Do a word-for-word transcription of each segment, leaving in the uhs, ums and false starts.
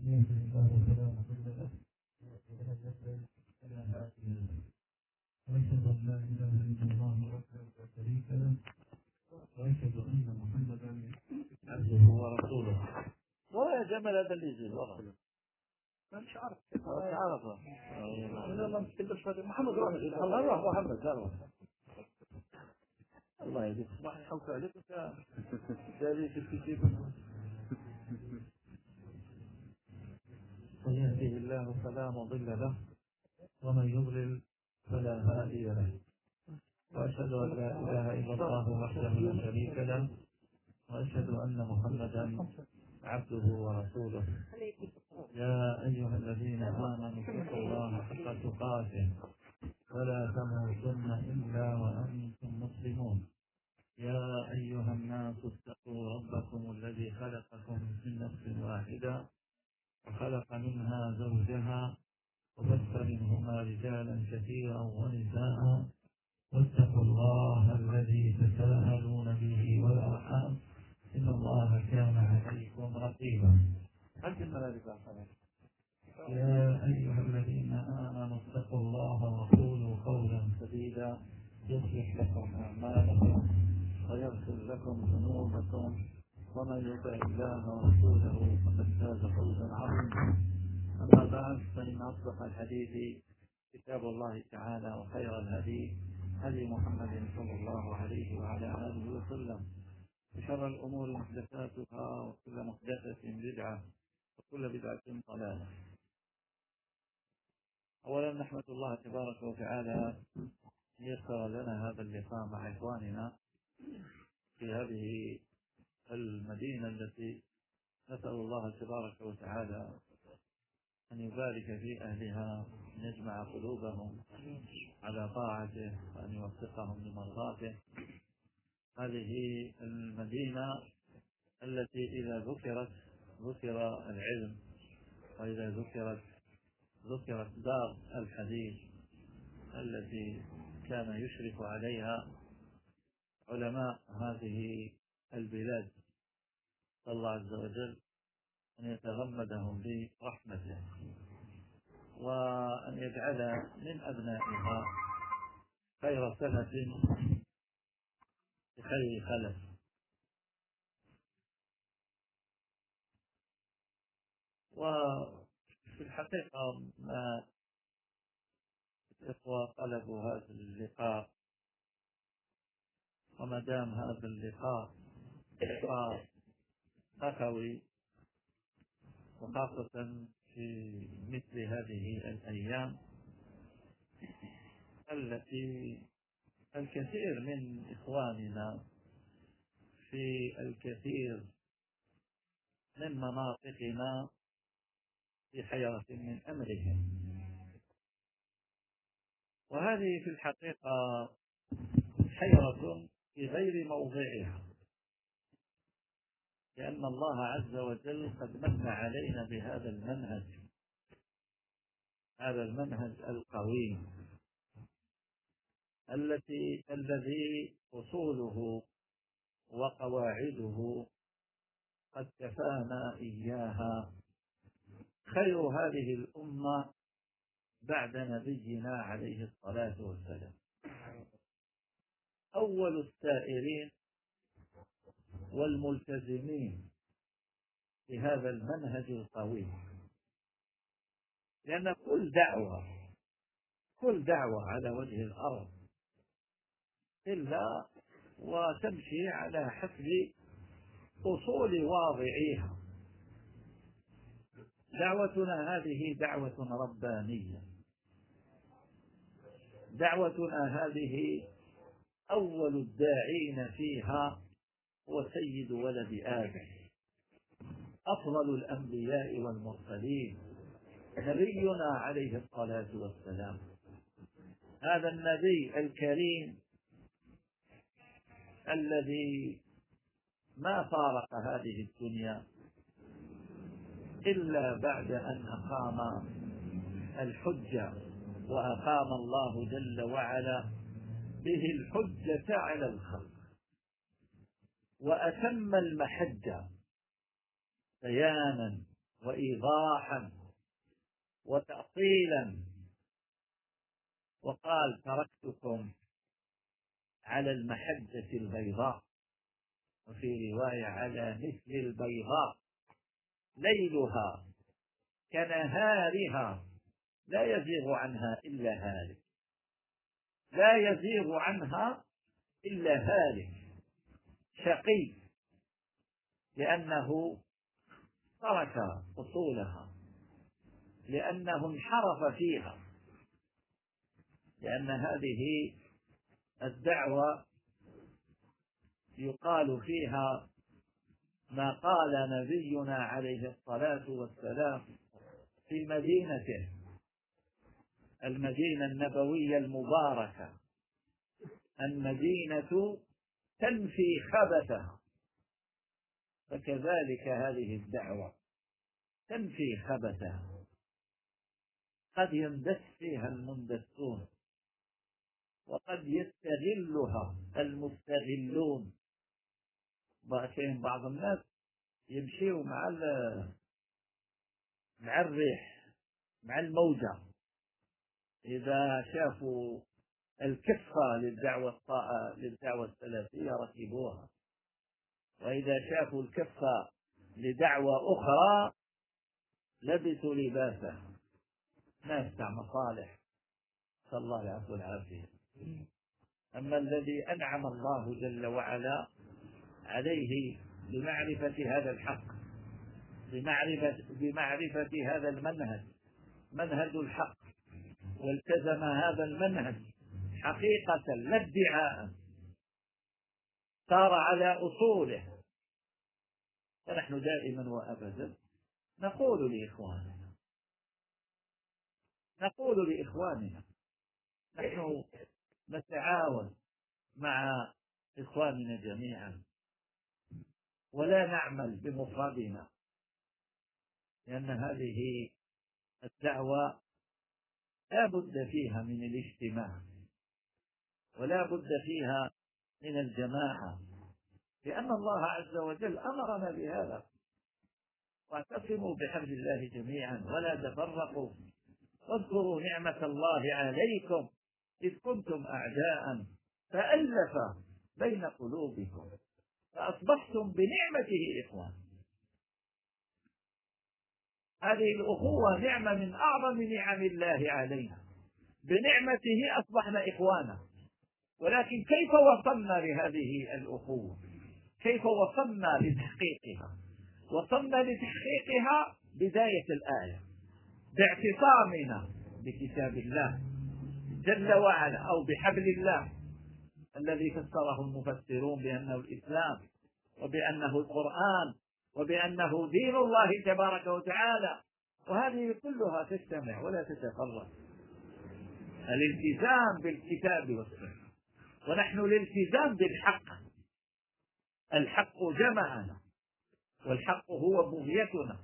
وأشهد أن لا إله إلا الله وحده لا شريك له وأشهد أن محمدا عبده ورسوله. ولا جمل هذا اللي يجي والله مش عارف مش عارفه والله ما تكلمش محمد روح الله روح محمد قال الله يهديك صباح الحوك عليك انت داري في الكتاب. من يهده الله فلا مضل له ومن يضلل فلا هادي له وأشهد أن لا إله إلا الله وحده لا شريك له وأشهد أن محمدا عبده ورسوله. يا أيها الذين آمنوا اتقوا الله حق تقاته ولا تموتن إلا وأنتم مسلمون. يا أيها الناس اتقوا ربكم الذي خلقكم من نفس واحدة وخلق منها زوجها وبث منهما رجالا كثيرا ونساء واتقوا الله الذي تساءلون به والأرحام إن الله كان عليكم رقيبا. يا أيها الذين آمنوا اتقوا الله وقولوا قولا سديدا يصلح لكم أعمالكم ويغفر لكم ذنوبكم ومن يطع الله ورسوله فقد فاز فوزا عظيما. أما بعد فإن أصدق الحديث كتاب الله تعالى وخير الهدي هدي محمد صلى الله عليه وعلى آله وسلم وشر الأمور محدثاتها وكل محدثة بدعة وكل بدعة ضلالة. أولا نحمد الله تبارك وتعالى يسر لنا هذا اللقاء مع إخواننا في هذه المدينة التي نسأل الله تبارك وتعالى أن يبارك في أهلها، أن يجمع قلوبهم على طاعته وأن يوفقهم لمرضاته. هذه المدينة التي إذا ذكرت ذكر العلم، وإذا ذكرت ذكرت دار الحديث التي كان يشرف عليها علماء هذه البلاد. صلى الله عز وجل أن يتغمدهم برحمته وأن يجعل من أبنائها خير سنة بخير خلف. وفي الحقيقة ما الإخوة طلبوا هذا اللقاء، وما دام هذا اللقاء لقاء أخوي وخاصة في مثل هذه الأيام التي الكثير من إخواننا في الكثير من مناطقنا في حيرة من أمرهم، وهذه في الحقيقة حيرة في غير موضعها، لأن الله عز وجل قد من علينا بهذا المنهج، هذا المنهج القويم التي الذي أصوله وقواعده قد كفانا إياها خير هذه الأمة بعد نبينا عليه الصلاة والسلام. أول السائرين والملتزمين بهذا المنهج القوي، لأن كل دعوة كل دعوة على وجه الأرض إلا وتمشي على حسب أصول واضعيها. دعوتنا هذه دعوة ربانية، دعوتنا هذه أول الداعين فيها هو سيد ولد آدم، أفضل الأنبياء والمرسلين، نبينا عليه الصلاة والسلام. هذا النبي الكريم الذي ما فارق هذه الدنيا إلا بعد أن أقام الحجة، وأقام الله جل وعلا به الحجة على الخلق، وأتم المحجة بيانا وإيضاحا وتأصيلا، وقال تركتكم على المحجة البيضاء، وفي رواية على مثل البيضاء ليلها كنهارها لا يزيغ عنها إلا هالك، لا يزيغ عنها إلا هالك شقي، لأنه ترك أصولها، لأنه انحرف فيها، لأن هذه الدعوة يقال فيها ما قال نبينا عليه الصلاة والسلام في مدينته المدينة النبوية المباركة: المدينة تنفي خبثها. فكذلك هذه الدعوة تنفي خبثها، قد يندس فيها المندسون، وقد يستغلها المستغلون. بعض الناس يمشيوا مع مع الريح، مع الموجة، إذا شافوا الكفة للدعوة للدعوة السلفية ركبوها، وإذا شافوا الكفة لدعوة أخرى لبسوا لباسها. ناس تاع مصالح، صلى الله العفو والعافية. أما الذي أنعم الله جل وعلا عليه بمعرفة هذا الحق، بمعرفة, بمعرفة هذا المنهج، منهج الحق، والتزم هذا المنهج حقيقة لا ادعاء، صار على أصوله. فنحن دائما وأبدا نقول لإخواننا نقول لإخواننا نحن نتعاون مع إخواننا جميعا، ولا نعمل بمفردنا، لأن هذه الدعوة لا بد فيها من الاجتماع، ولا بد فيها من الجماعة، لأن الله عز وجل أمرنا بهذا: واعتصموا بحبل الله جميعا ولا تفرقوا، واذكروا نعمة الله عليكم إذ كنتم أعداء فألف بين قلوبكم فأصبحتم بنعمته إخوان. هذه الأخوة نعمة من أعظم نعم الله علينا، بنعمته أصبحنا إخوانا. ولكن كيف وصلنا لهذه الأخوة؟ كيف وصلنا لتحقيقها؟ وصلنا لتحقيقها بداية الآية باعتصامنا بكتاب الله جل وعلا، أو بحبل الله الذي فسره المفسرون بأنه الإسلام، وبأنه القرآن، وبأنه دين الله تبارك وتعالى. وهذه كلها تجتمع ولا تتفرق. الالتزام بالكتاب والسنة، ونحن الالتزام بالحق. الحق جمعنا، والحق هو بغيتنا،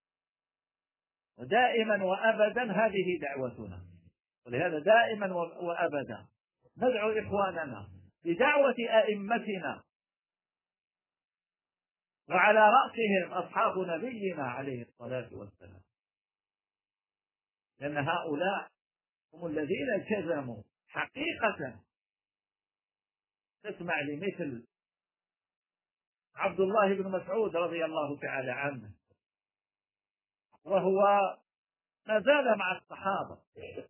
ودائما وأبدا هذه دعوتنا. ولهذا دائما وأبدا ندعو إخواننا بدعوة أئمتنا، وعلى رأسهم أصحاب نبينا عليه الصلاة والسلام، لأن هؤلاء هم الذين التزموا حقيقة. تسمع لمثل عبد الله بن مسعود رضي الله تعالى عنه، وهو ما زال مع الصحابة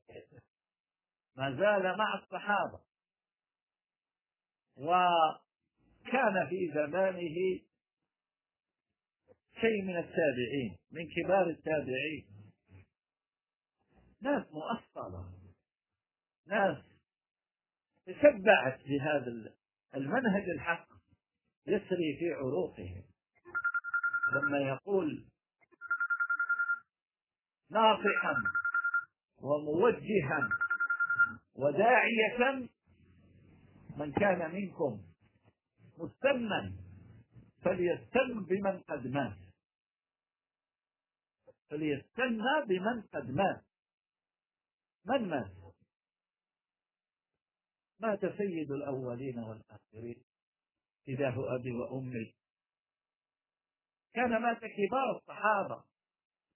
ما زال مع الصحابة وكان في زمانه شيء من التابعين، من كبار التابعين، ناس مؤصلة، ناس تشبعت بهذا المنهج الحق يسري في عروقهم. لما يقول ناصحا وموجها وداعية: من كان منكم مستمنا فليستن بمن قد مات، فليستنى بمن قد مات. من مات؟ مات سيد الأولين والآخرين، فداه أبي وأمي. كان مات كبار الصحابة،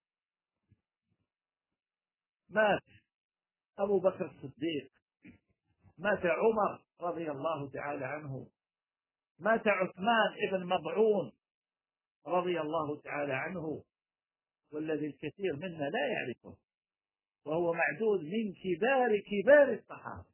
مات أبو بكر الصديق، مات عمر رضي الله تعالى عنه، مات عثمان ابن مضعون رضي الله تعالى عنه، والذي الكثير منا لا يعرفه، وهو معدود من كبار كبار الصحابة.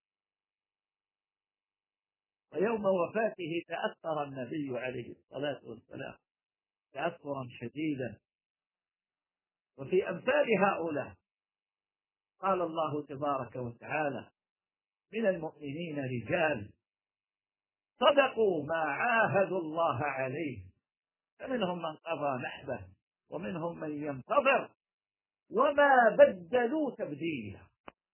ويوم وفاته تأثر النبي عليه الصلاة والسلام تأثرا شديدا. وفي أمثال هؤلاء قال الله تبارك وتعالى: من المؤمنين رجال صدقوا ما عاهدوا الله عليه، فمنهم من قضى نحبه ومنهم من ينتظر وما بدلوا تبديلا.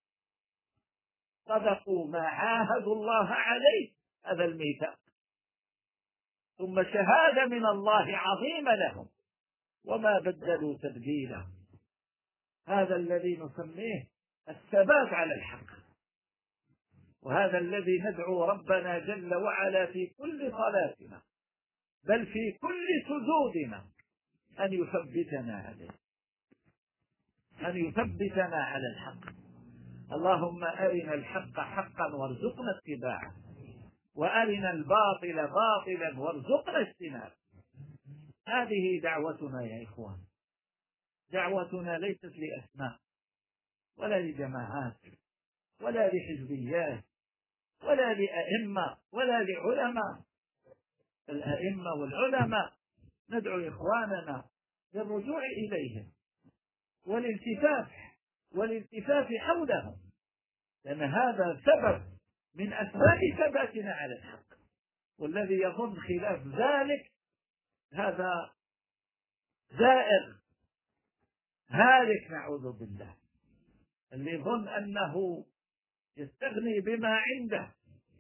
صدقوا ما عاهدوا الله عليه، هذا الميثاق، ثم شهادة من الله عظيمة لهم، وما بدلوا تبديلا. هذا الذي نسميه الثبات على الحق، وهذا الذي ندعو ربنا جل وعلا في كل صلاتنا بل في كل سجودنا أن يثبتنا عليه، أن يثبتنا على الحق. اللهم أرنا الحق حقا وارزقنا اتباعه، وأرنا الباطل باطلا وارزقنا اجتنابه. هذه دعوتنا يا إخوان، دعوتنا ليست لأسماء ولا لجماعات ولا لحزبيات ولا لأئمة ولا لعلماء. الأئمة والعلماء ندعو إخواننا للرجوع إليهم والالتفاف والالتفاف حولهم، لأن هذا سبب من أسباب ثباتنا على الحق. والذي يظن خلاف ذلك هذا زائر هالك نعوذ بالله. اللي يظن أنه يستغني بما عنده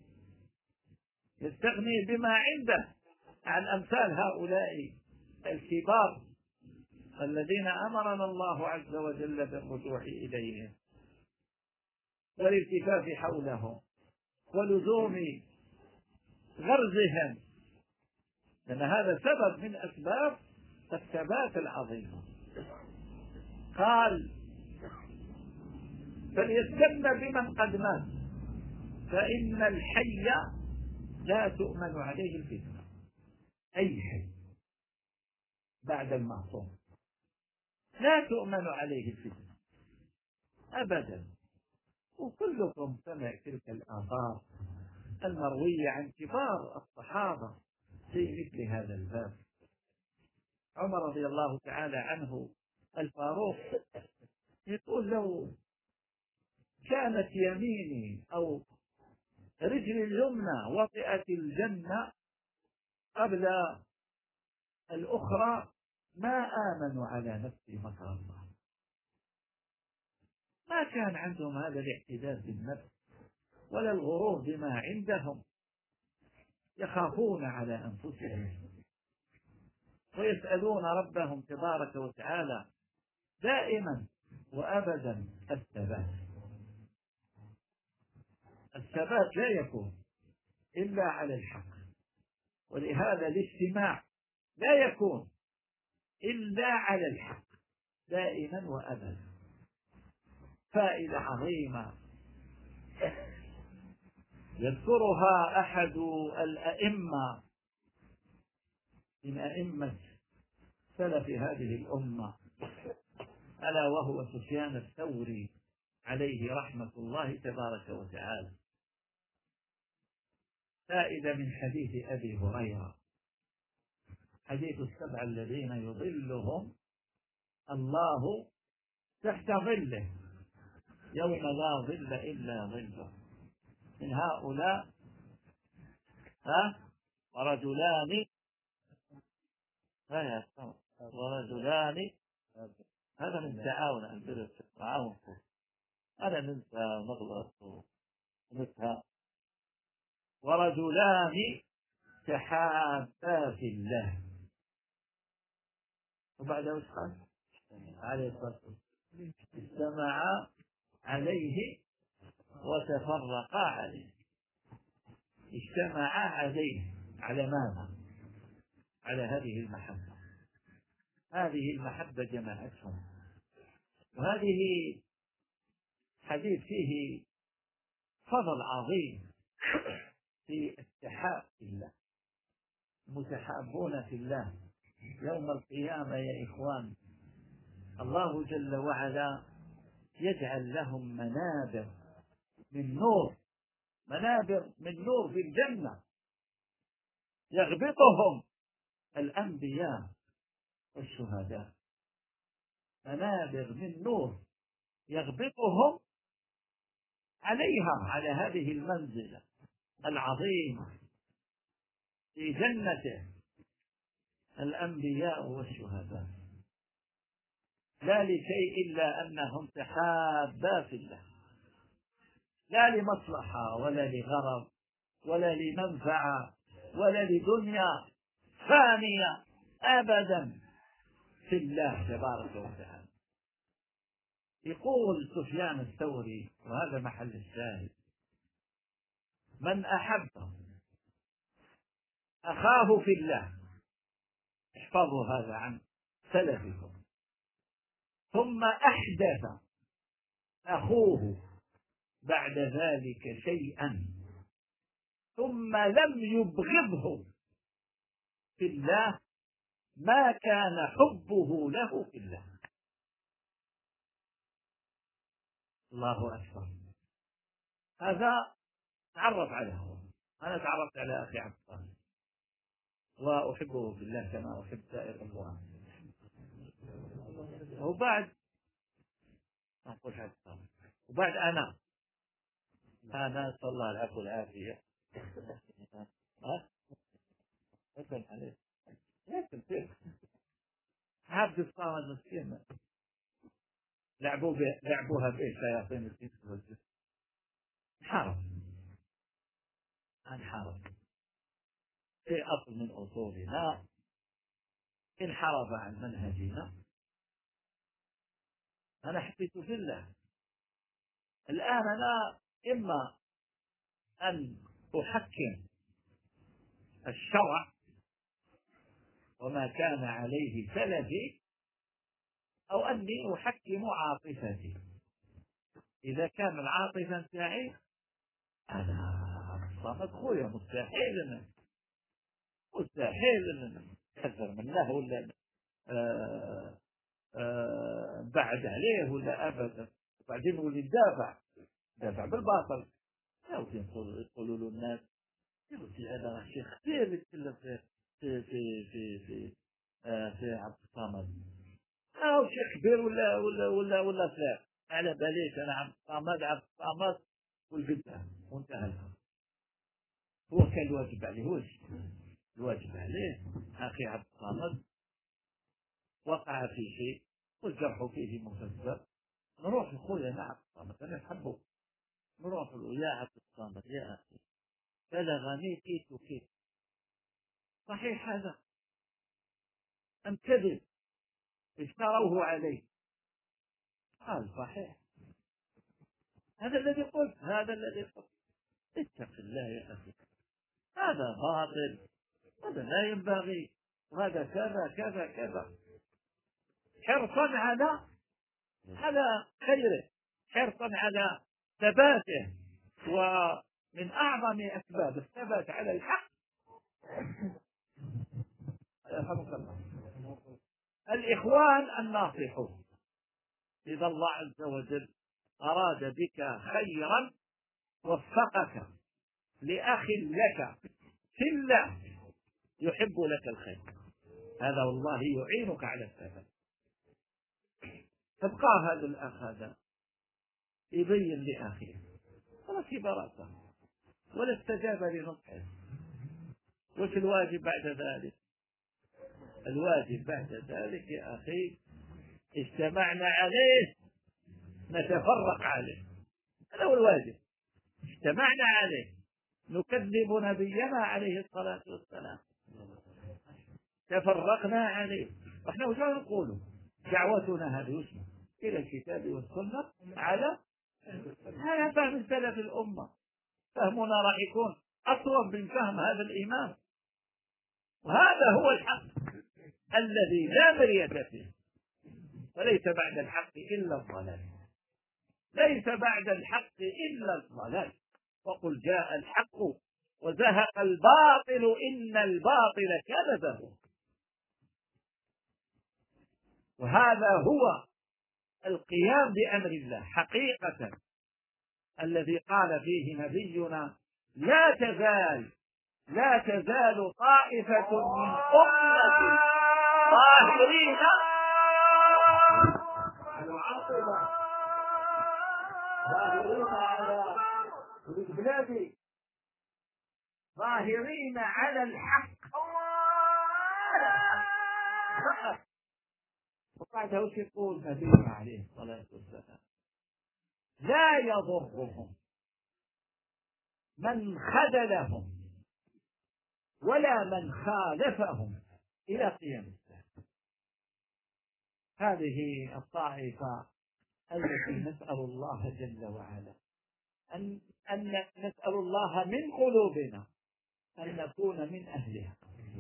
يستغني بما عنده عن أمثال هؤلاء الكبار الذين أمرنا الله عز وجل بالرجوع إليهم والالتفاف حولهم ولزوم غرزهم، لأن هذا سبب من أسباب الثبات العظيم. قال: فليستن بمن قد مات فإن الحي لا تؤمن عليه الفتنة. أي حي بعد المعصوم لا تؤمن عليه الفتنة أبدا. وكلكم سمع تلك الآثار المروية عن كبار الصحابة في مثل هذا الباب. عمر رضي الله تعالى عنه الفاروق يقول: لو كانت يميني أو رجلي اليمنى وطئت الجنة قبل الأخرى ما آمنوا على نفسي مكر الله. ما كان عندهم هذا الاعتداد بالنفس ولا الغرور بما عندهم، يخافون على أنفسهم ويسألون ربهم تبارك وتعالى دائما وأبدا الثبات. الثبات لا يكون إلا على الحق، ولهذا الاجتماع لا يكون إلا على الحق دائما وأبدا. فائدة عظيمة يذكرها أحد الأئمة من أئمة سلف هذه الأمة، ألا وهو سفيان الثوري عليه رحمة الله تبارك وتعالى. فائدة من حديث أبي هريرة، حديث السبع الذين يظلهم الله تحت ظله يوم لا ظل إلا ظله، من هؤلاء ها ورجلان ها ورجلان هذا من تعاون البر والتعاون، أنا ننسى نغلط ونسها. ورجلان تحابا في الله، وبعد وش قال عليه الصلاة والسلام؟ اجتمعا عليه وتفرقا عليه. اجتمعا عليه على ماذا؟ على هذه المحبة. هذه المحبة جمعتهم، وهذه حديث فيه فضل عظيم في التحاب في الله، متحابون في الله يوم القيامة يا إخوان الله جل وعلا يجعل لهم منابر من نور، منابر من نور في الجنة يغبطهم الأنبياء والشهداء، منابر من نور يغبطهم عليها، على هذه المنزلة العظيمة في جنته الأنبياء والشهداء، لا لشيء إلا أنهم تحابا في الله، لا لمصلحة ولا لغرض ولا لمنفعة ولا لدنيا ثانية أبدا، في الله تبارك وتعالى. يقول سفيان الثوري وهذا محل الشاهد: من أحب أخاه في الله، احفظوا هذا عن سلفكم، ثم أحدث أخوه بعد ذلك شيئا ثم لم يبغضه في الله ما كان حبه له في الله. الله أكبر. هذا تعرف عليه، أنا تعرفت على أخي عبد الله وأحبه في الله كما أحب سائر الأخوان، وبعد وبعد أنا أنا نسأل الله العفو والعافية. ها؟ أسأل عليه. عبد الصامد مسكين لعبوا لعبوها بإيش شياطين الإنس والجن. انحرف انحرف في أصل من أصولنا، انحرف عن منهجنا. أنا حبيت في الله. الآن أنا إما أن أحكم الشرع وما كان عليه سلفي، أو أني أحكم عاطفتي. إذا كان العاطفة تاعي أنا صامت خويا مستحيل أنا مستحيل أنا أكثر منه ولا آه آه بعد عليه ولا أبدا، وبعدين ولي دافع دافع بالباطل. يقولوا يقولوا له الناس يقول هذا شيخ كثير يتكلم في في في في في, آه في عبد الصمد، أو شيخ كبير ولا ولا ولا ولا فلاح على باليش أنا عبد الصمد عبد الصمد والقدام وانتهى. هو كان الواجب عليه، هو الواجب عليه أخي عبد الصمد وقع في شيء والجرح فيه مفسر، نروح لخويا أنا عبد الصمد أنا أحبه، نروح له يا عبد الصمد يا أخي بلغني كيت وكيت، صحيح هذا أم كذب اشتروه عليه؟ قال صحيح، هذا الذي قلت هذا الذي قلت. اتق الله يا أخي، هذا باطل، هذا لا ينبغي، وهذا كذا كذا كذا، حرصا على على خيره، حرصا على ثباته. ومن أعظم أسباب الثبات على الحق الإخوان الناصحون. إذا الله عز وجل أراد بك خيرا وفقك لأخ لك في الله يحب لك الخير، هذا والله يعينك على الثبات. تبقى هذا الأخ هذا يبين لأخيه ركب رأسه ولا استجاب لنصحه. وش الواجب بعد ذلك؟ الواجب بعد ذلك يا أخي اجتمعنا عليه نتفرق عليه، هذا هو الواجب. اجتمعنا عليه نكذب نبينا عليه الصلاة والسلام، تفرقنا عليه. واحنا وش نقول؟ دعوتنا هذه اسمه إلى الكتاب والسنة على هذا فهم سلف الأمة. فهمنا راح يكون أصوب من فهم هذا الإمام، وهذا هو الحق الذي لا مرية فيه، وليس بعد الحق إلا الضلال. ليس بعد الحق إلا الضلال، وقل جاء الحق وزهق الباطل إن الباطل كان زهوقا. وهذا هو القيام بأمر الله حقيقة، الذي قال فيه نبينا: لا تزال لا تزال طائفة من أمتي ظاهرين ظاهرين على البلاد ظاهرين على الحق. وقعد وش يقول نبينا عليه الصلاة والسلام: لا يضرهم من خذلهم ولا من خالفهم إلى قيام الساعة. هذه الطائفة التي نسأل الله جل وعلا أن أن نسأل الله من قلوبنا أن نكون من أهلها،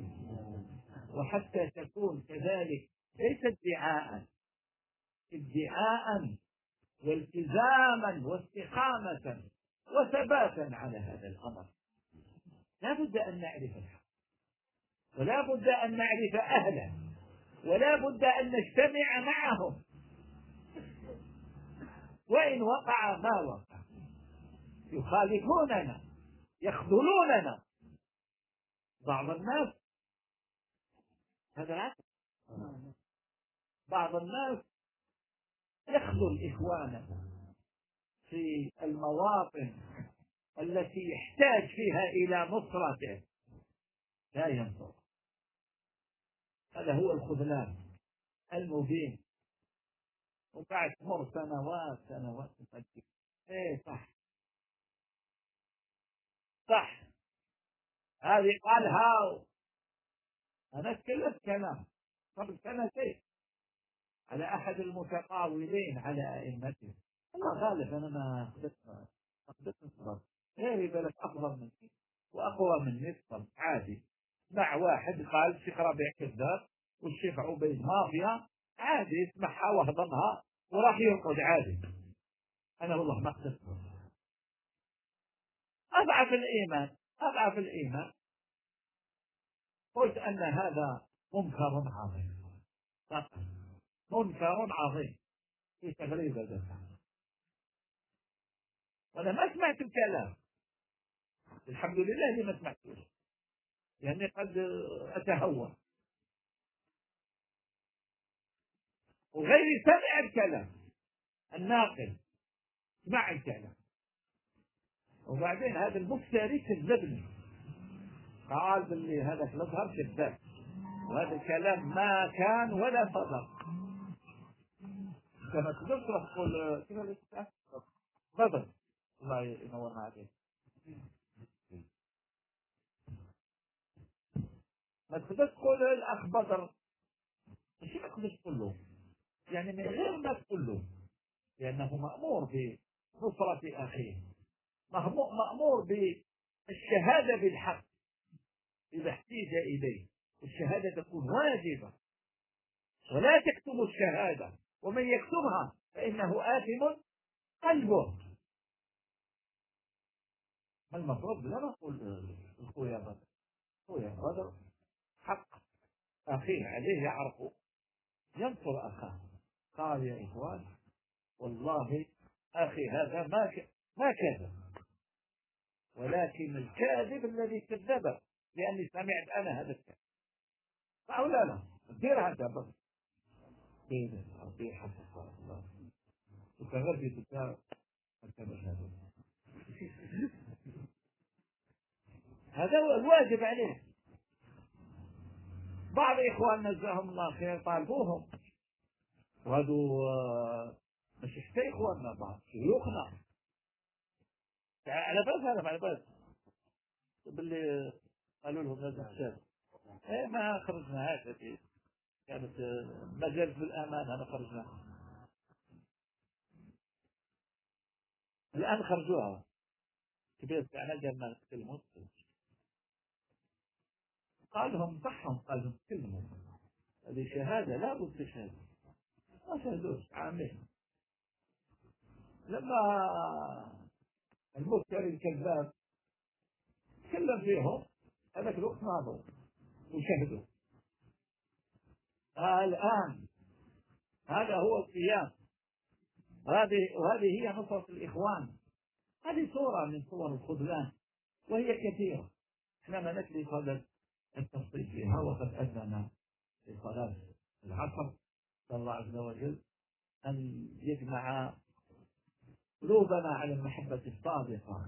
وحتى تكون كذلك ليس ادعاء ادعاء والتزاما واستقامة وثباتا على هذا الأمر. لا بد أن نعرف الحق، ولا بد أن نعرف أهله، ولا بد أن نجتمع معهم، وإن وقع ما وقع يخالفوننا يخذلوننا. بعض الناس هذا العكس، بعض الناس يخذل إخوانه في المواطن التي يحتاج فيها إلى نصرته، لا ينصر. هذا هو الخذلان المبين. وبعد تمر سنوات سنوات تفكر: ايه صح صح هذه قالها. انا تكلمت كلام قبل سنتين على احد المتقاولين على ائمته، الله غالب انا ما قدرت ما قدرت نصبر، غيري بالك افضل مني واقوى مني، اصبر عادي. مع واحد قال الشيخ ربيع كذاب والشيخ عبيد مافيا، عادي اسمعها واهضمها وراح يرقد عادي. انا والله ما قدرت. اضعف الايمان اضعف الايمان قلت ان هذا منكر عظيم، منكر عظيم في تغريب الدفع. وانا ما سمعت الكلام، الحمد لله اللي ما سمعتوش، يعني قد اتهور. وغيري سمع الكلام، الناقل سمع الكلام، وبعدين هذا المفتري كذبني، قال باللي هذا الازهر كذاب وهذا الكلام ما كان ولا صدق. كما تقدر تقول كيف بدر، الله ينورنا عليه، ما تقدر تقول الاخ بدر، مش ما تقدر تقول له يعني من غير ما تقول له، لانه مامور بنصرة اخيه، مامور بالشهادة بالحق اذا احتيج اليه. الشهادة تكون واجبة، ولا تكتم الشهادة، ومن يكتمها فانه آثم قلبه. المفروض لا نقول اخويا بدر، اخويا بدر حق اخيه عليه يعرفه، ينصر اخاه. قال: يا اخوان والله اخي هذا ما ك... ما كذب، ولكن الكاذب الذي كذب لاني سمعت انا هذا الكلام. قالوا: لا لا دير هذا بس بين ربي حفظ الله وكغربي بتاع هذا هو الواجب عليه. بعض إخواننا جزاهم الله خير طالبوهم، وهذو مش حتى إخواننا، بعض شيوخنا على بس هذا على بس باللي قالوا لهم لازم تشاهد. إيه ما خرجنا هكذا، كانت مجال في الأمان أنا خرجنا، الآن خرجوها كبير بتاعنا قال ما نتكلموا. قال لهم صحهم، قال لهم تكلموا، هذه شهادة لا بد تشهد، ما شهدوش عامين. لما المفتري الكذاب تكلم فيهم هذاك الوقت ناظروا وشهدوا. آه الآن هذا هو القيام، هذه وهذه هي نصرة الإخوان. هذه صورة من صور الخذلان وهي كثيرة، احنا ما نكفي هذا التفصيل فيها. وقد أذن في صلاة العصر، صلى الله عز وجل أن يجمع قلوبنا على المحبة الصادقة،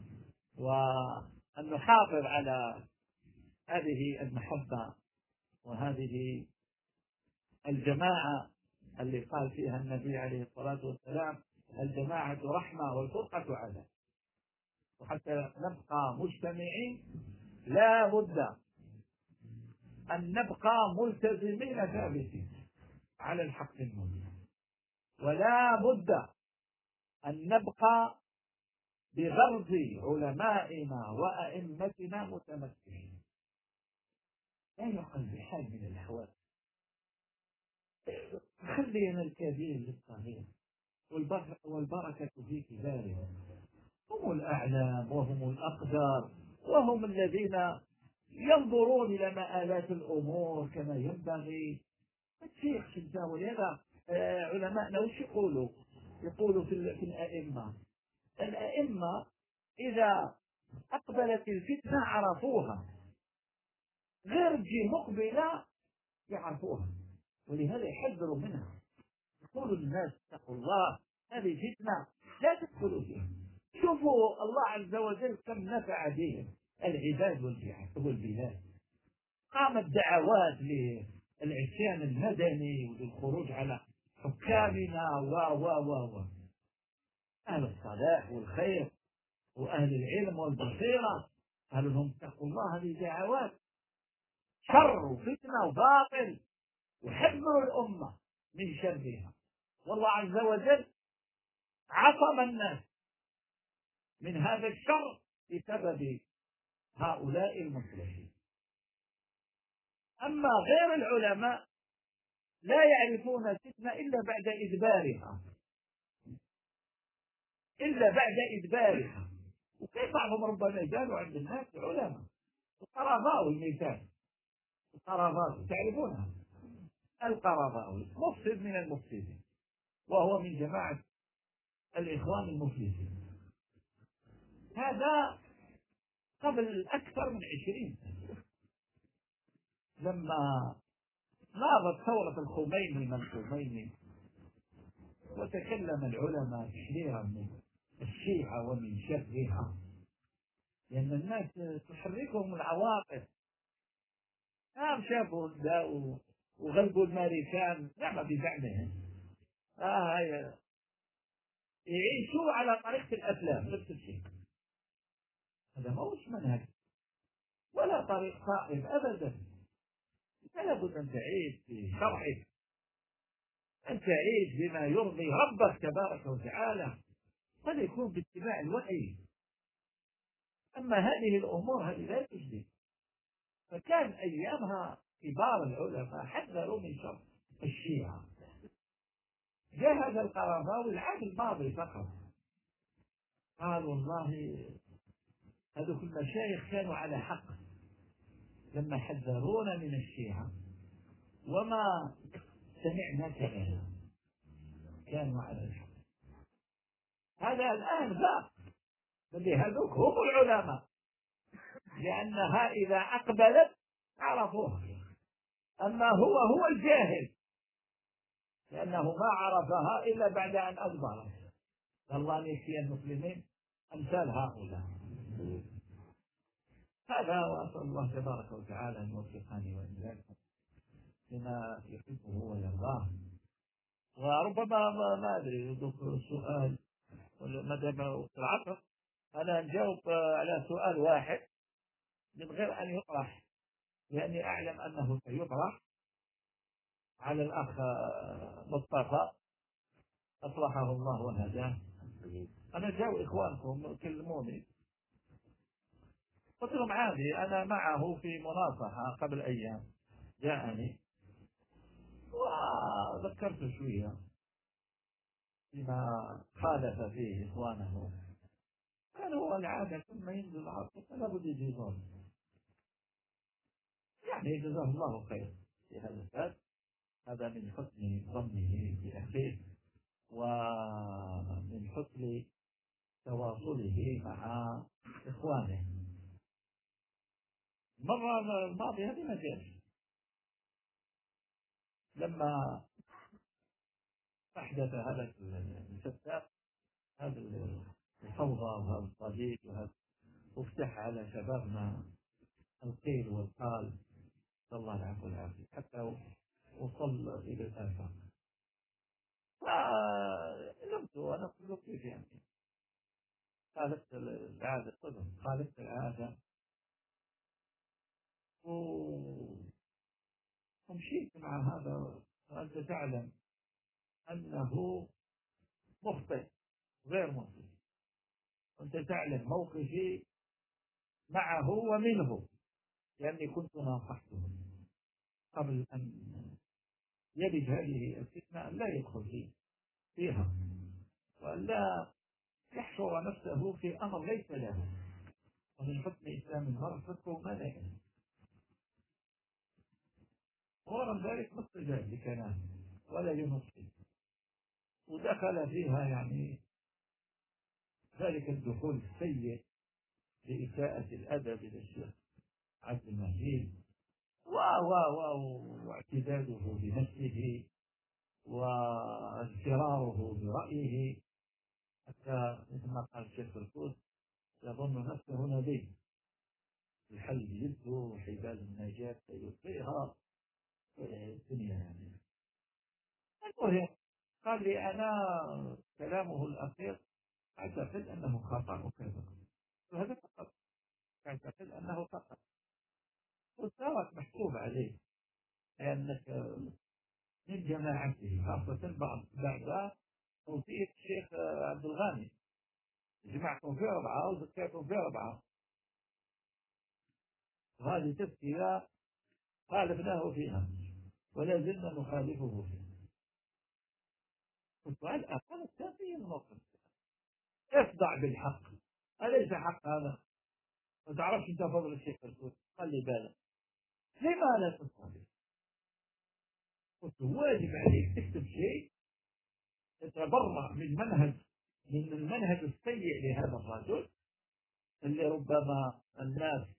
وأن نحافظ على هذه المحبة وهذه الجماعة اللي قال فيها النبي عليه الصلاة والسلام: الجماعة رحمة والفرقة عذاب. وحتى نبقى مجتمعين لا بد أن نبقى ملتزمين ثابتين على الحق المبين، ولا بد أن نبقى بغرض علمائنا وأئمتنا متمسكين. لا يعقل بحال من الأحوال خلينا الكبير للصغير والبركة في كبارهم. هم الأعلام وهم الأقدار، وهم الذين ينظرون إلى مآلات الأمور كما ينبغي. الشيخ شنتا، ولهذا علماءنا وش يقولوا؟ يقولوا في الأئمة: الأئمة إذا أقبلت الفتنة عرفوها، غير تجي مقبلة يعرفوها، ولهذا يحذروا منها. يقولوا للناس: اتقوا الله، هذه فتنة لا تدخلوا فيها. شوفوا الله عز وجل كم نفع بهم العباد والبلاد. قامت دعوات للعصيان المدني وللخروج على حكامنا و و و و أهل الصلاح والخير وأهل العلم والبصيرة قالوا لهم: اتقوا الله، هذه دعوات شر وفتنة وباطل، وحذروا الأمة من شرها. والله عز وجل عصم الناس من هذا الشر بسبب هؤلاء المصلحين. أما غير العلماء لا يعرفون الفتنة إلا بعد إدبارها، إلا بعد إدبارها. وكيف بعضهم ربما قالوا عند الناس علماء. القرضاوي المثال، القرضاوي تعرفونها، القرضاوي مفسد من المفسدين، وهو من جماعة الإخوان المفلسين. هذا قبل أكثر من عشرين سنة لما ناضت ثورة الخميني من الخميني، وتكلم العلماء تحذيرا من الشيعة ومن شرها، لأن الناس تحركهم العواطف. نعم، شافوا الداء وغلبوا الامريكان نعم بزعمهم، آه يعيشوا على طريقة الأفلام نفس الشيء. هذا ما هوش منهج ولا طريق صائب أبدا. لابد أن تعيش بشرعك، أن تعيش بما يرضي ربك تبارك وتعالى، قد يكون باتباع الوحي. أما هذه الأمور هذه لا تجدي. فكان أيامها كبار العلماء حذروا من شر الشيعة. جاء هذا القرضاوي العام الماضي فقط قال: والله هذوك المشايخ كانوا على حق لما حذرونا من الشيعة، وما سمعنا كلامهم، كانوا على الحق. هذا الآن ذاق اللي هذوك هم العلماء، لأنها إذا أقبلت عرفوها. أما هو هو الجاهل، لأنه ما عرفها إلا بعد أن أدبرت. الله يكفي المسلمين أمثال هؤلاء. هذا، وأسأل الله تبارك وتعالى أن يوفقني وإياكم لما يحبه ويرضاه. وربما ما أدري السؤال ما دام العصر أنا نجاوب على سؤال واحد من غير أن يطرح، لأني أعلم أنه سيطرح على الأخ مصطفى أصلحه الله وهداه. أنا جاءوا إخوانكم كلموني، قلت لهم عادي، أنا معه في مناصحة قبل أيام جاءني وذكرت شوية، بما خالف فيه إخوانه. كان هو العادة ثم ينزل العصر فلا بد يجيبون، يعني جزاه الله خير في هذا الباب. هذا من حسن ظنه بأخيه ومن حسن تواصله مع إخوانه. المرة الماضية هذه ما جاءش، لما أحدث هذا الفتاة هذا الفوضى وهذا الضجيج وهذا وافتح على شبابنا القيل والقال، نسأل الله العفو والعافية، حتى وصل إلى الآفاق. فلمت وأنا أقول كيف يعني خالفت العادة، صدق خالفت العادة ومشيت مع هذا. وأنت تعلم أنه مخطئ غير مخطئ، وأنت تعلم موقفي معه ومنه، لأني كنت ناصحته قبل أن يلج هذه الفتنة أن لا يدخل فيها، وأن لا يحشر نفسه في أمر ليس له. ومن حكم إسلام المرء تركه ما لا يعلم، ورغم ذلك ما استجاب لكلامه ولا لنصحه، ودخل فيها يعني ذلك الدخول السيء لإساءة الأدب إلى الشيخ عبد المجيد و و و واعتداده بنفسه واغتراره برأيه، حتى مثل ما قال الشيخ الكوس يظن نفسه نبي يحل يده وحبال النجاة يلقيها الدنيا يعني. المهم قال لي أنا كلامه الأخير أعتقد أنه خطأ وكذا، وهذا فقط أعتقد أنه خطأ، وصارت محسوب عليه لأنك من جماعته، خاصة بعض بعد توفيق الشيخ عبد الغني، جمعتم في أربعة وزكيتم في أربعة، وهذه تزكية خالفناه فيها ولا زلنا نخالفه فيها. قلت على الأقل التأثير الموقف، اخضع بالحق، أليس حق هذا؟ ما تعرفش أنت فضل الشيخ الكوت، خلي بالك لما لا تفعل؟ قلت واجب عليك تكتب شيء يتبرع من منهج من المنهج السيء لهذا الرجل اللي ربما الناس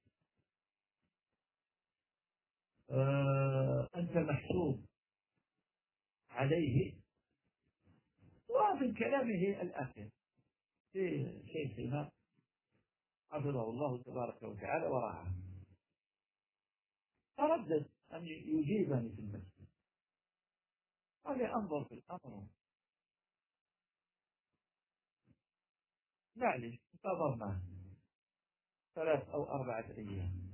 آه أنت محسوب عليه. ومن كلامه الآخر في شيخنا حفظه الله تبارك وتعالى ورعاه، تردد أن يجيبني في المسجد، قال أنظر في الأمر. معلش انتظرنا ثلاث أو أربعة أيام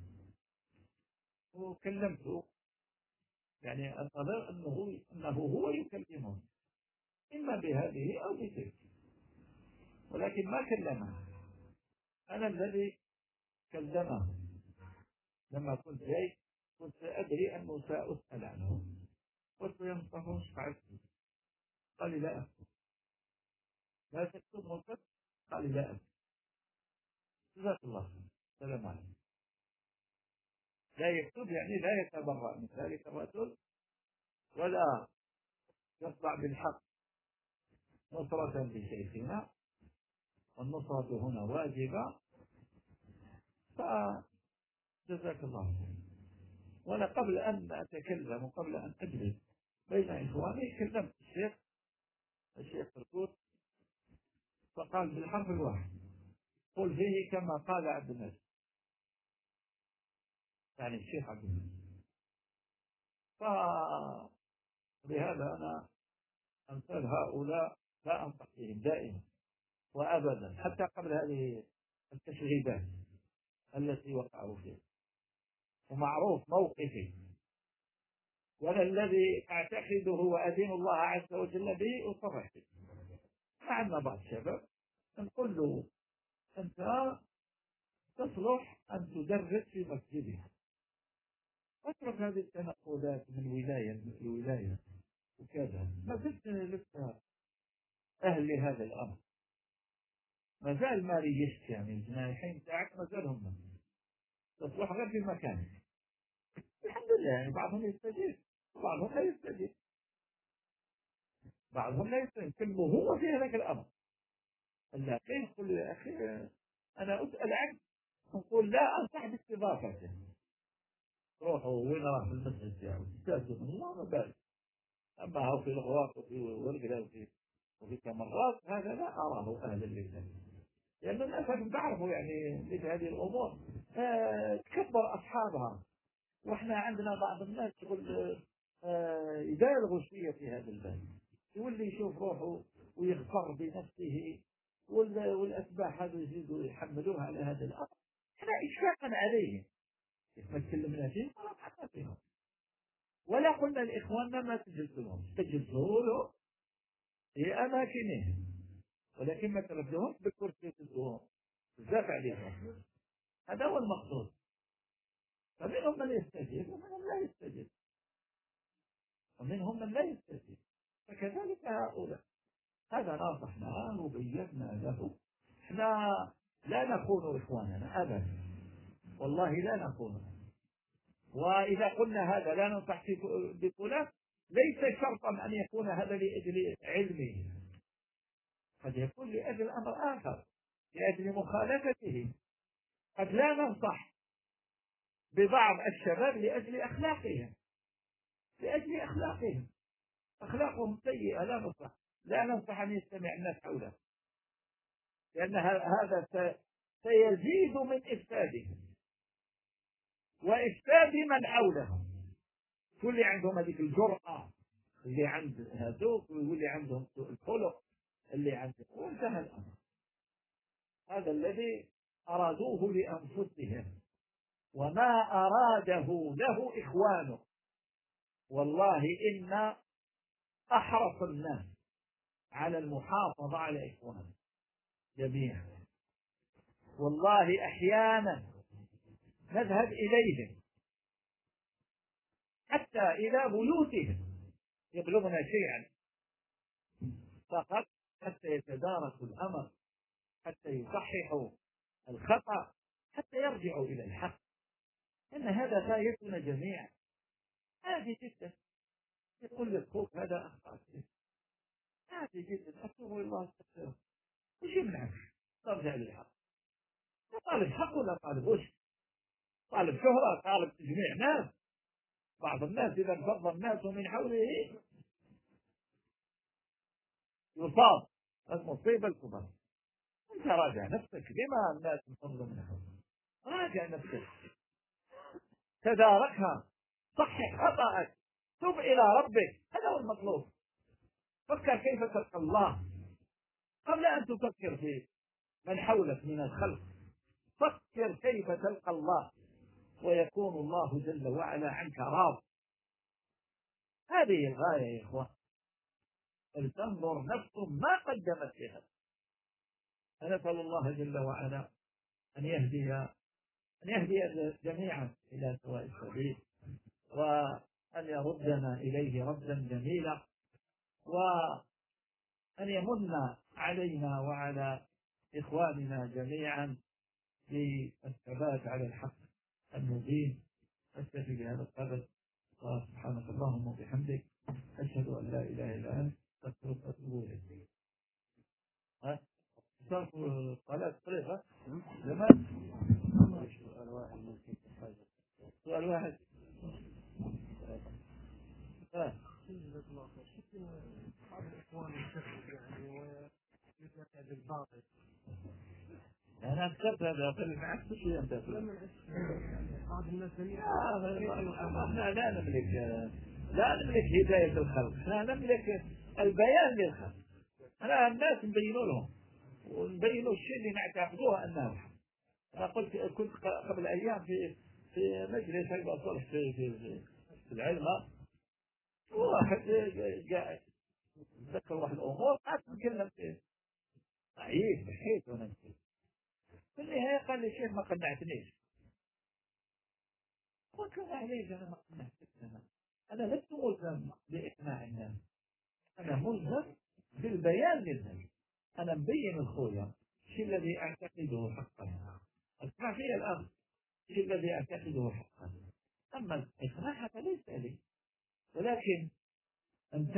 وكلمته، يعني أنتظر أنه أنه هو يكلمه إما بهذه أو بتلك، ولكن ما كلمه، أنا الذي كلمه. لما كنت جاي كنت أدري أنه سأسأل عنه، قلت يا مصطفى وش فعلت؟ قال لي لا أكتب. لا تكتب مكتب؟ قال لي لا أكتب. جزاك الله خير، السلام عليكم. لا يكتب يعني لا يتبرأ من ذلك الرجل ولا يطلع بالحق نصرة لشيخنا، والنصرة هنا واجبة، فجزاك الله خير. وأنا قبل أن أتكلم وقبل أن أجلس بين إخواني كلمت الشيخ الشيخ فرقوت، فقال بالحرف الواحد قل فيه كما قال عبد المجيد، يعني الشيخ عبد المجيد. فلهذا أنا أمثال هؤلاء لا أنصح بهم دائما وأبدا، حتى قبل هذه التشغيبات التي وقعوا فيها، ومعروف موقفي، وأنا الذي أعتقده وأدين الله عز وجل به أصرح به. مع أن بعض الشباب نقول له أنت تصلح أن تدرس في مسجدها، اترك هذه التنقلات من ولاية لولاية وكذا، ما زلت لسه أهل لهذا الأمر. ما زال ما ريشت يعني الجناحين بتاعك ما زال هم تصلح غير في مكانك. الحمد لله يعني بعضهم يستجيب وبعضهم لا يستجيب، بعضهم لا يستجيب كلمه هو في هذاك الأمر. لكن يقول يا أخي أنا أسأل عنك نقول لا أنصح باستضافته. روحوا وين راح في المسجد يعني تستاذن الله ما بالك. أما هو في الغواق وفي ورقة وفي وفي كمرات هذا لا أراه أهلا لله، لأن الناس تعرفوا يعني مثل هذه الأمور آه تكبر أصحابها. وإحنا عندنا بعض الناس يقول آه يبالغوا شوية في هذا الباب، يولي يشوف روحه ويغفر بنفسه والأتباع هذا يزيدوا يحملوها على هذا الأمر. احنا إشفاقا عليهم ما تكلمنا فيه ما رفعنا فيهم ولا قلنا لإخواننا ما تجلسوا لهم، تجلسوا له في أماكنهم، ولكن ما تردهم بالكرسي تدوهم بزاف عليهم. هذا هو المقصود. فمنهم من يستجيب ومنهم لا يستجيب، ومنهم من لا يستجيب. فكذلك هؤلاء هذا ناصحناه وبينا له. احنا لا نخون إخواننا أبدا، والله لا نخونهم. وإذا قلنا هذا لا ننصح بفلان ليس شرطا أن يكون هذا لأجل علمه، قد يكون لأجل أمر آخر، لأجل مخالفته. قد لا ننصح ببعض الشباب لأجل أخلاقهم، لأجل أخلاقهم أخلاقهم سيئة لا ننصح، لا ننصح أن يستمع الناس حوله، لأن هذا سيزيد من إفسادهم وإفساد من حولهم. كل عندهم هذيك الجرأة اللي عند هذوك واللي عندهم سوء الخلق اللي عندهم، وانتهى الأمر. هذا الذي أرادوه لأنفسهم وما أراده له إخوانه. والله إن أحرص الناس على المحافظة على إخوانه جميعا. والله أحيانا نذهب إليهم حتى إلى بيوتهم يبلغنا شيئا فقط حتى يتداركوا الأمر، حتى يصححوا الخطأ، حتى يرجعوا إلى الحق. إن هذا غايتنا جميعا. عادي جدا يقول لك هذا أخطأ، عادي جدا أتوب إلى الله استغفره، وش يمنعك ترجع للحق؟ طالب حق ولا طالب وش؟ طالب شهرة، طالب تجميع ناس. بعض الناس إذا انفض الناس من حوله يصاب المصيبة الكبرى. أنت راجع نفسك لما الناس انفضوا من حولك، راجع نفسك تداركها، صحح خطأك، تب إلى ربك. هذا هو المطلوب. فكر كيف تلقى الله قبل أن تفكر في من حولك من الخلق. فكر كيف تلقى الله ويكون الله جل وعلا عنك راض. هذه الغاية يا إخوان. فلتنظر نفس ما قدمت لها. فنسأل الله جل وعلا أن يهدي أن يهدي جميعا إلى سواء السبيل، وأن يردنا إليه ردا جميلا، وأن يمن علينا وعلى إخواننا جميعا بالثبات على الحق المبين. أستفي بهذا القدر، وسبحانك اللهم وبحمدك أشهد أن لا إله إلا أنت أستغفرك وأتوب إليك. ها؟ صلاة طريقة زمان. سؤال واحد ممكن سؤال واحد. ها. بعض الإخوان يكذب يعني ويعتقد الباطل. أنا أذكرت هذا أقول معك كل شيء أنت تقول. بعض الناس لا لا نملك لا نملك هداية الخلق، لا نملك البيان للخلق. أنا الناس نبينوا لهم ونبينوا الشيء اللي نعتقدوه أنه. أنا قلت كنت قبل أيام في في مجلس أيضا صلح في في في العلم، واحد جاء ذكر واحد الأمور قعدت نتكلم فيه عييت بحيث ونمشي. في النهاية قال لي شيخ ما قنعتنيش. قلت له معليش أنا ما قنعتك. أنا أنا لست ملزم بإقناع الناس، أنا ملزم بالبيان للنبي. أنا مبين لخويا الشيء الذي أعتقده حقا، اسمع فيه الأخ، الشيء الذي أعتقده حقا. أما الإقناع فليس لي، ولكن أنت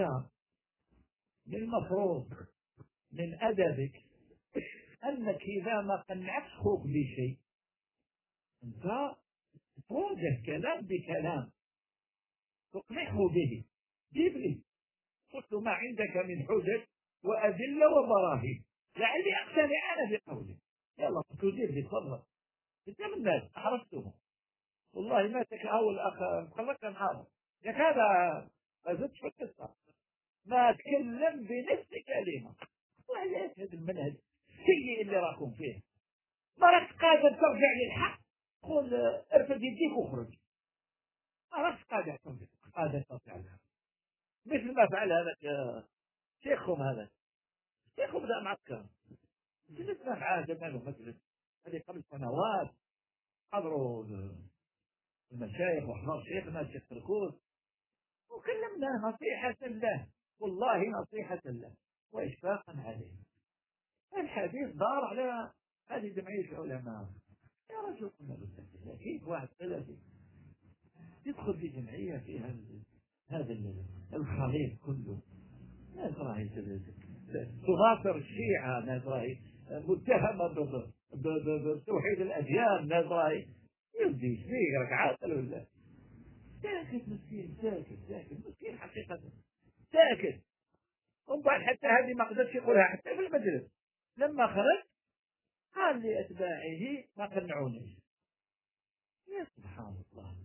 من المفروض من أدبك أنك إذا ما قنعت خوك بشيء أنت تواجه كلام بكلام تقنعه به. جيب لي، قلت ما عندك من حجج وأدلة وبراهين لعلي أقتنع أنا بقولك. يلا تجيب لي، تفضل. أنت من الناس أحرجتهم والله ما تكهو الأخ مخلك كان حاضر يا هذا ما زدت في القصة، ما تكلم بنفس كلمة. وعلاش هذا المنهج السيء اللي راكم فيه؟ ما راك قادر ترجع للحق، قول ارفد يديك وخرج. ما راكش قادر ترجع، قادر ترجع لها مثل ما فعل هذاك شيخهم. هذا شيخهم ذا معسكر جلسنا معاه، جبنا له مجلس هذه قبل سنوات، حضروا المشايخ وحضر شيخنا الشيخ تركوز وكلمنا نصيحة له، والله نصيحة له وإشفاقا عليه. الحديث دار على هذه جمعية العلماء. يا رجل قلنا له كيف واحد ثلاثي يدخل في جمعية فيها هذا الخليط كله؟ ناس راهي تناصر الشيعة، ناس راهي متهمة بتوحيد الأديان، ناس راهي يبدي فيه ركعات ولا ساكت مسكين، ساكت ساكت مسكين حقيقة ساكت. ومن بعد حتى هذه ما قدرش يقولها حتى في المجلس. لما خرج قال لأتباعه ما قنعونيش. يا سبحان الله،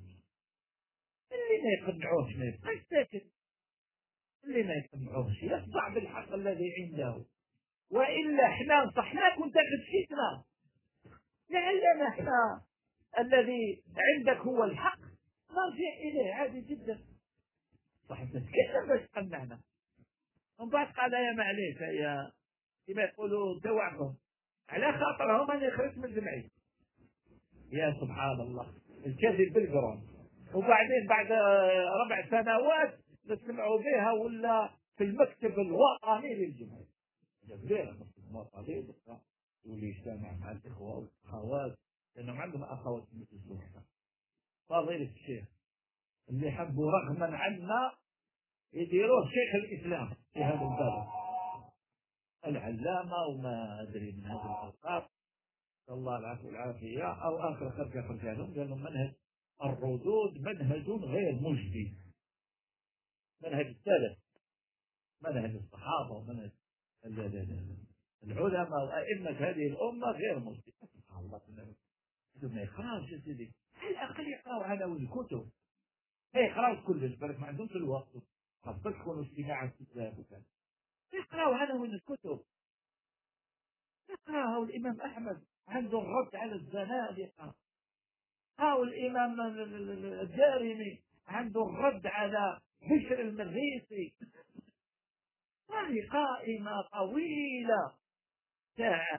اللي ما يقنعوش ما يبقاش ساكت، اللي ما يقنعوش يصدع بالحق الذي عنده. وإلا احنا نصحناك وانت غشيتنا، لعلنا احنا الذي عندك هو الحق نرجع إليه عادي جدا. صح نتكلم باش تقنعنا. ومن بعد قال يا معليش يا كما يقولوا دوعكم على خاطرهم أنا خرجت من الجمعية. يا سبحان الله، الكذب بالقرون. وبعدين بعد ربع سنوات نسمعوا بها ولا في المكتب الوطني للجمعية. جبريل المكتب الوطني واللي يجتمع مع الإخوة والأخوات لأنهم عندهم أخوات مثل الزهرة. فضيلة الشيخ اللي حبوا رغما عنا يديروه شيخ الإسلام في هذا البلد، العلامة وما أدري من هذه الألقاب، الله العافية والعافية. أو آخر خلق خرجوا لهم قال لهم منهج الردود منهج غير مجدي، منهج السلف، منهج الصحابة ومنهج العلماء وأئمة هذه الأمة غير مجدي. سبحان الله، بدون ما يقراوا يا سيدي على الأقل يقراوا عناوين الكتب، ما يقراوش كلش بالك ما عندهمش الوقت، خاصة تكونوا اجتماعات كتاب وكذا. يقراوا عناوين الكتب، يقراها. الإمام أحمد عنده الرد على الزنادقة، أو الإمام الدارمي عنده الرد على بشر المريسي. هذه قائمة طويلة ساعة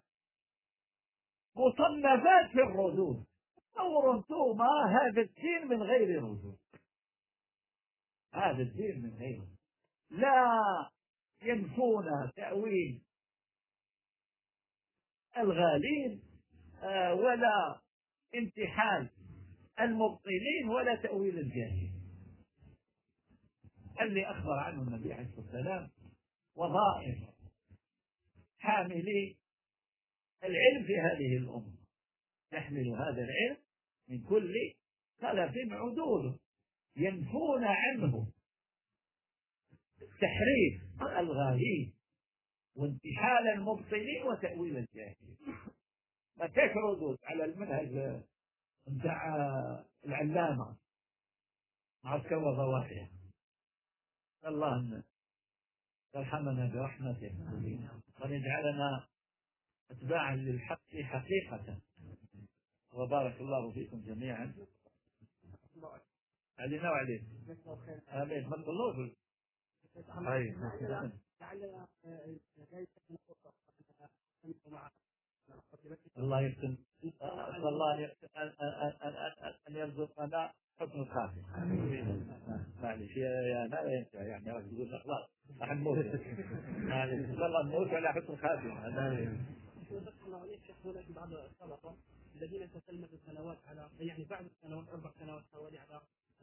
مصنفات في الردود. تصوروا انتم هذا الدين من غير ردود، هذا الدين من غير لا ينفون تأويل الغالين آه ولا امتحان المبطلين ولا تأويل الجاهلين. اللي أخبر عنه النبي عليه الصلاة والسلام وظائف حاملي العلم في هذه الأمة، يحمل هذا العلم من كل خلف عدول ينفون عنه تحريف الغالين وانتحال المبطلين وتأويل الجاهلين. ما كاش ردود على المنهج بتاع العلامة معسكر وظواهره. الله يرحمنا برحمته ونجعلنا أتباعا للحق حقيقة. وبارك الله فيكم جميعا علينا وعليك. آمين. ما تقولوش الله يكتم الله أن يرزقنا حسن الخاتمة. معلش يا يا يعني تقول الأخلاق حنموت يعني ان شاء الله نموت على حسن خاتمه. بعض السلطة الذين تسلموا السنوات على يعني بعد السنوات أربع سنوات حوالي على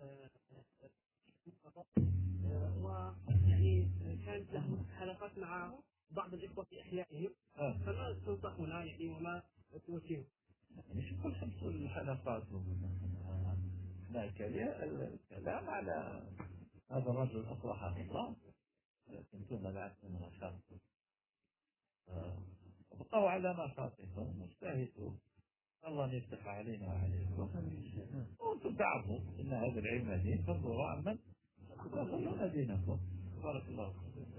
ويعني كانت لهم حلقات مع بعض الإخوة في إحيائهم، فما تنصحنا يعني وما توجههم؟ مش كل خمس الحلقات لا الكلام على هذا الرجل أصلحه الله، لكن ثم بعثنا من الشر وبقوا على ما فاتهم واجتهدوا، الله يفتح علينا وعليكم، وانتم تعرفوا ان هذا العلم دين، فانظروا عمن تدخلون دينكم. بارك الله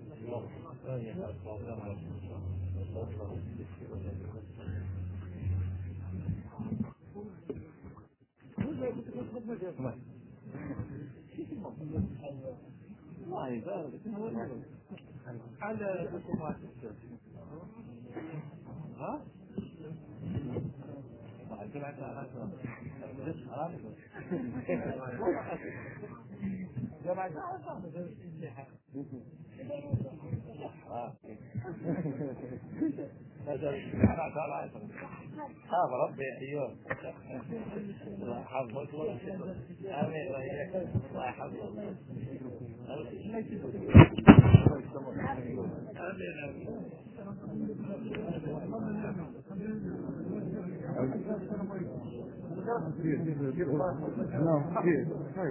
الله يبارك على حكومات ها؟ هذا ربي أيوه الله يحفظك آمين الله يحفظك آمين آمين